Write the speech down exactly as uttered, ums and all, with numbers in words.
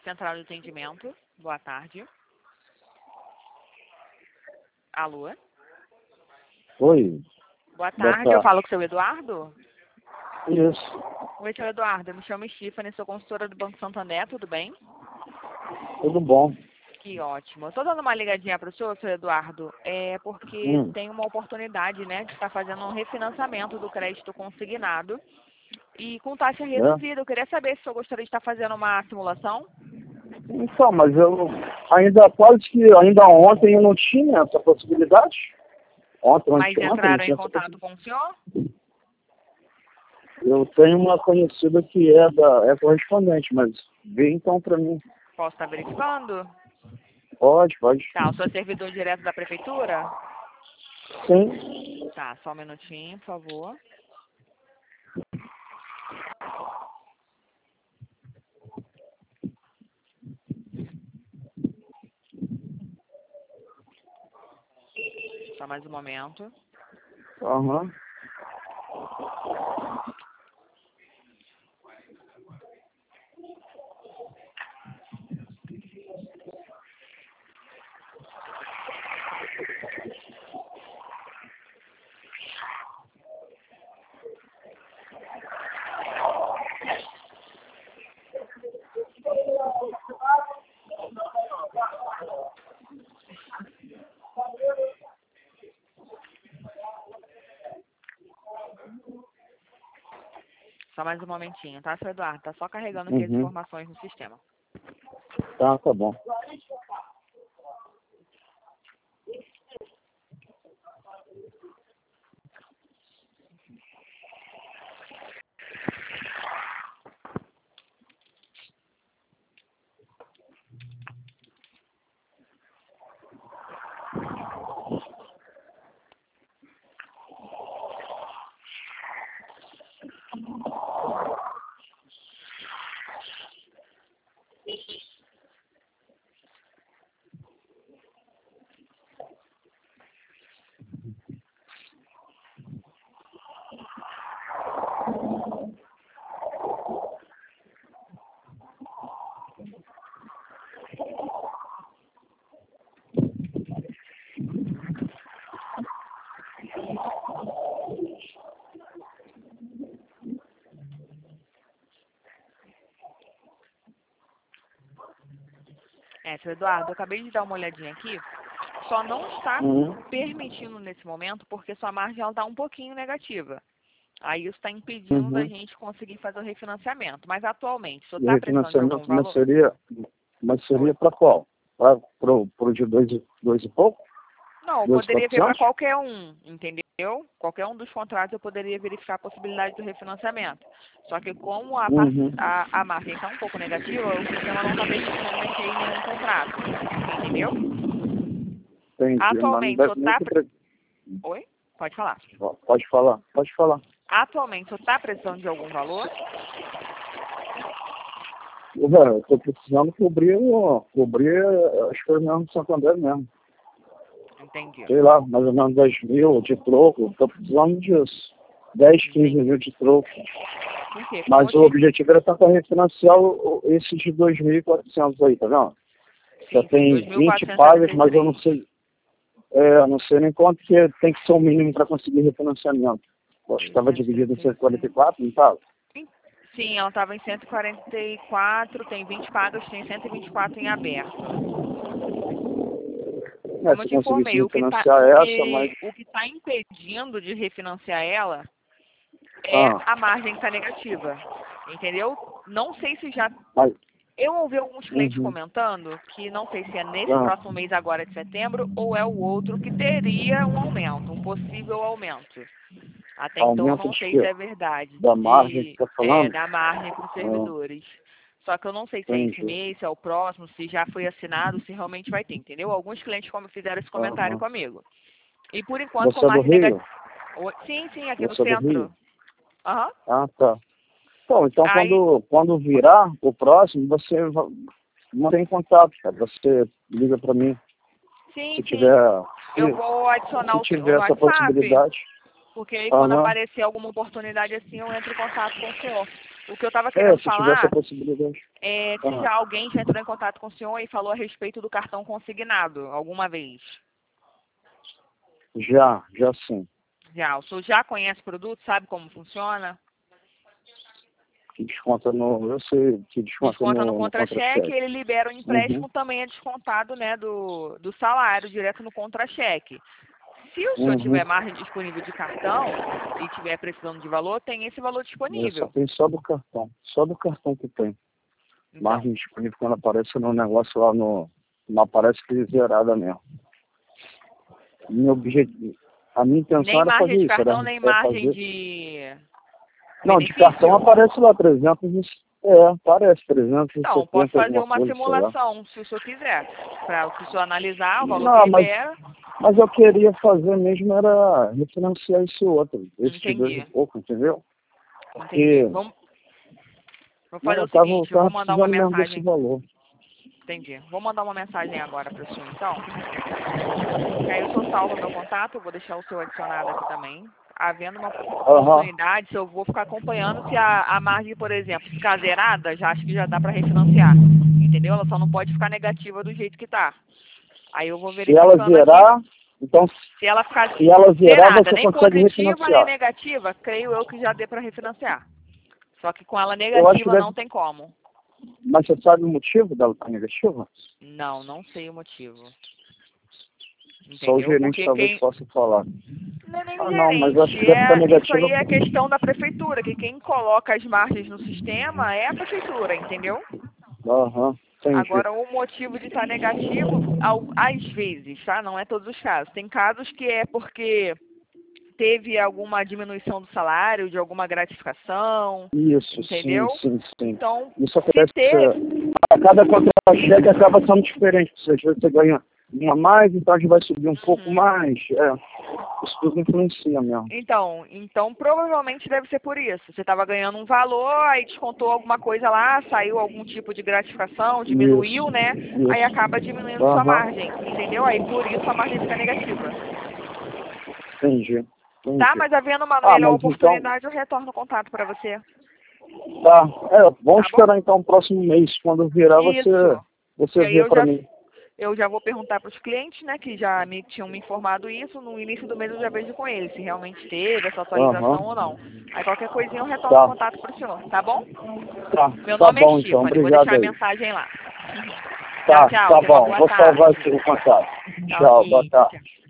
Central de atendimento. Boa tarde. Alô? Oi. Boa Boa tarde, tarde. eu falo com o seu Eduardo? Isso. Oi, seu Eduardo, eu me chamo Stephanie, sou consultora do Banco Santander, tudo bem? Tudo bom. Que ótimo. Eu tô dando uma ligadinha para o senhor, seu Eduardo, é porque Hum. tem uma oportunidade, né, de estar fazendo um refinanciamento do crédito consignado e com taxa reduzida. Eu queria saber se o senhor gostaria de estar fazendo uma simulação. Então, mas eu ainda quase que ainda ontem eu não tinha essa possibilidade. Ontem, Mas ontem, ontem não entraram em tinha essa contato com o senhor? possibilidade. Eu tenho uma conhecida que é da é correspondente, mas vê então para mim. Posso estar verificando? Pode, pode. Tá, o senhor é servidor direto da prefeitura? Sim. Tá, só um minutinho, por favor. Só mais um momento. Aham. Só mais um momentinho, tá, seu Eduardo? Tá só carregando aqui as Uhum. informações no sistema. Tá, tá bom. É, seu Eduardo, eu acabei de dar uma olhadinha aqui. Só não está Uhum. permitindo nesse momento porque sua margem ela está um pouquinho negativa. Aí isso está impedindo da Uhum. gente conseguir fazer o refinanciamento. Mas atualmente, o senhor E está precisando de algum refinanciamento, mas valor? seria, mas seria para qual? Para pro, pro de dois, e- dois e pouco? Não, eu Dois e poderia ver para quatrocentos? qualquer um, entendeu? Qualquer um dos contratos eu poderia verificar a possibilidade do refinanciamento. Só que como a, par- Uhum. a, a margem está um pouco negativa, o sistema não está permitindo mexer em nenhum contrato, entendeu? Entendi, mas não Atualmente, o senhor deve nem está... ter... pre- Oi? Pode falar. Pode falar, pode falar. Atualmente, o senhor está precisando de algum valor? Eu estou precisando cobrir, o- cobrir as coisas mesmo do Santander mesmo. Entendi. Sei lá, mais ou menos dez mil de troco. Estou precisando disso. dez, quinze Entendi. mil de troco. Por quê? Mas Como o eu te... objetivo era tentar refinanciar o- o- esse de dois mil e quatrocentos aí, tá vendo? Já Sim, sim, tem dois mil vinte quatrocentos e pagas, setenta e mas eu não três. sei, é, eu não sei nem quanto que tem que ser o mínimo para conseguir refinanciamento. Acho que estava dividido em cento e quarenta e quatro, não estava? Sim, ela estava em cento e quarenta e quatro, tem vinte pagas, tem cento e vinte e quatro em aberto. É, Como eu se te conseguisse informei, o que está refinanciar o essa, mas... que, o que tá impedindo de refinanciar ela é Ah, a margem que está negativa. Entendeu? Não sei se já. mas... Eu ouvi alguns clientes Uhum. comentando que não sei se é nesse Ah, próximo mês agora de setembro ou é o outro que teria um aumento, um possível aumento. Até então eu aumento não de sei quê? se é verdade, Da margem que de está é, falando? da margem para os Ah, servidores. Só que eu não sei se é esse entendi. mês, se é o próximo, se já foi assinado, se realmente vai ter, entendeu? Alguns clientes como fizeram esse comentário Aham. comigo. E por enquanto com Você é do margem negativa. Rio? Sim, sim, aqui no Você é do Rio? centro. Aham. Ah, tá. Bom, então Aí, quando, quando virar o próximo, você va- mantém contato, cara. Você liga para mim. sim, Se sim. tiver, Eu se, vou adicionar se o senhor tiver no essa WhatsApp, possibilidade. porque aí quando Aham. aparecer alguma oportunidade assim, eu entro em contato com o senhor. O que eu estava É, querendo se falar tivesse a possibilidade. é se Ah, já alguém já entrou em contato com o senhor e falou a respeito do cartão consignado alguma vez. já, já sim. Já. O senhor já conhece o produto, sabe como funciona? Que desconta no. Eu sei que desconta Desconta no no, no contra-cheque, contra-cheque. ele libera o Uhum, empréstimo, também é descontado, né, do, do salário, direto no contra-cheque. Se o senhor uhum. tiver margem disponível de cartão e tiver precisando de valor, tem esse valor É, só disponível. tem só do cartão. Só do cartão que tem. Então, Margem disponível quando aparece no negócio lá no. Não aparece que é zerada mesmo. Meu objetivo. A minha intenção nem era margem fazer de isso, era, cartão, nem era margem fazer. de Não, de cartão benefício. aparece lá trezentos e- É, aparece Então, posso trezentos e setenta fazer alguma uma coisa, sei lá. simulação, se o senhor quiser, para o senhor analisar o valor que Não, mas, libera. mas eu queria fazer mesmo era refinanciar esse outro, esse de dois e Entendi, pouco, entendeu? entendi. Porque Vamos, vou né, fazer eu o tava, eu seguinte, eu vou tava mandar uma precisando mesmo desse mensagem. valor. Entendi. Vou mandar uma mensagem agora para o senhor, então. E aí eu só salvo meu contato, eu vou deixar o seu adicionado aqui também. Havendo uma Aham, oportunidade, se eu vou ficar acompanhando, se a, a margem, por exemplo, ficar zerada, já acho que já dá para refinanciar. Entendeu? Ela só não pode ficar negativa do jeito que tá. Aí eu vou se ela verificando aqui. zerar, então Se ela ficar se ela zerar, zerada, você nem consegue positiva nem refinanciar. negativa, creio eu que já dê para refinanciar. Só que com ela Eu acho que negativa deve. não tem como. Mas você sabe o motivo dela estar negativa? Não, não sei o motivo. Só o Entendeu? gerente Porque talvez quem, possa falar. não é nem Ah não, mas eu acho que gerente, deve estar é, isso negativa. aí é questão da prefeitura, que quem coloca as margens no sistema é a prefeitura, entendeu? Aham, entendi. Agora, o motivo de estar negativo, ao- às vezes, tá? Não é todos os casos. Tem casos que é porque teve alguma diminuição do salário, de alguma gratificação, Isso, sim, entendeu? sim, sim. Então, Isso se acontece, ter, a cada contra-cheque acaba sendo diferente. Ou seja, você ganha uma a mais, então a gente vai subir um pouco uhum. mais. É, isso tudo influencia mesmo. Então, então provavelmente deve ser por isso. Você estava ganhando um valor, aí descontou alguma coisa lá, saiu algum tipo de gratificação, diminuiu, Isso, né? Aí isso. acaba diminuindo sua Aham, margem, entendeu? Aí por isso a margem fica negativa. entendi, Tá? entendi. Mas havendo uma Ah, melhor mas então, oportunidade, eu retorno o contato para você. tá. É, vamos Tá bom? esperar então o próximo mês. Quando virar, você, Isso. você Que aí vê eu pra já, mim. eu já vou perguntar para os clientes, né, que já me tinham me informado isso. No início do mês eu já vejo com eles se realmente teve essa Aham, atualização ou não. Aí qualquer coisinha eu retorno o tá. contato para o senhor, tá bom? Tá, Meu tá nome é bom então. Stephanie, vou Obrigado deixar a aí. mensagem lá. Tchau, Tá, tchau. tá Tenha uma bom. boa Vou salvar tarde. aqui o contato. Tá Tchau, boa ok. Tchau, tarde. tchau.